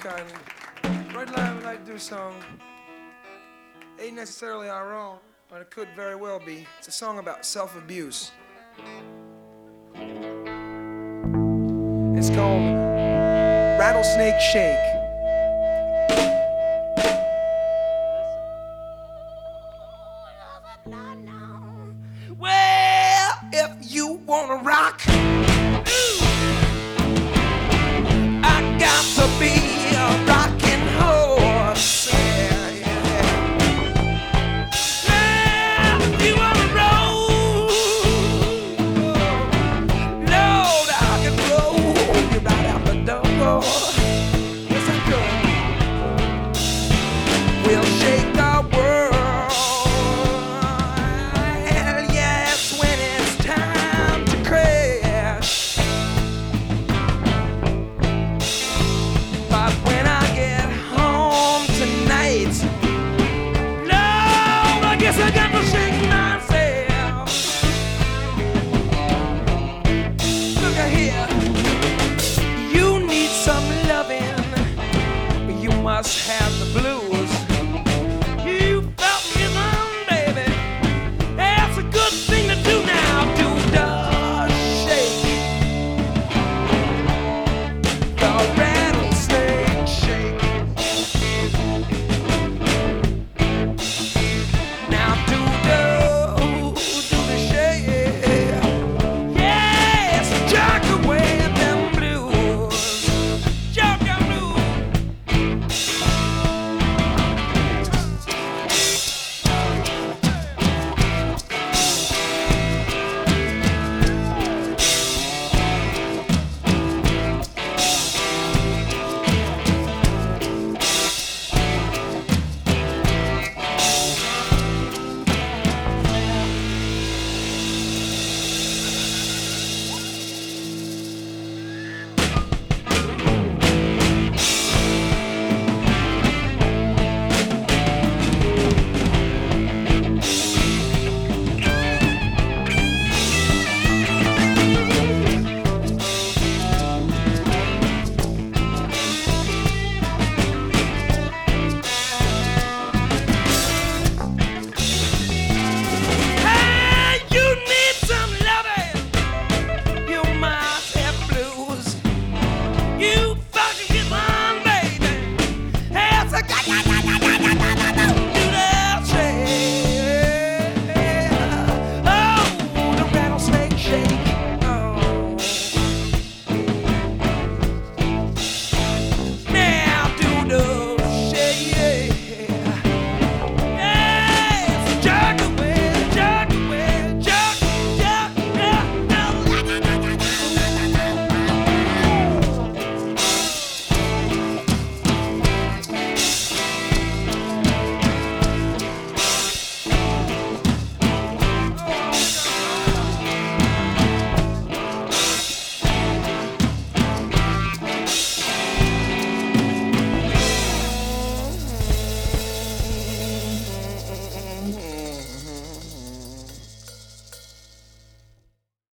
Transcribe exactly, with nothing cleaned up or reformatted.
kind. Right now, I would like to do a song. Ain't necessarily our own, but it could very well be. It's a song about self-abuse. It's called Rattlesnake Shake. Well, if you wanna rock, I got to be a rockin' horse. Yeah, yeah. Well, if you wanna roll, Lord, I can roll you right out the door. Yes, I could. We'll shake the world. I got to shake myself. Look at here. You need some loving. You must have the blues.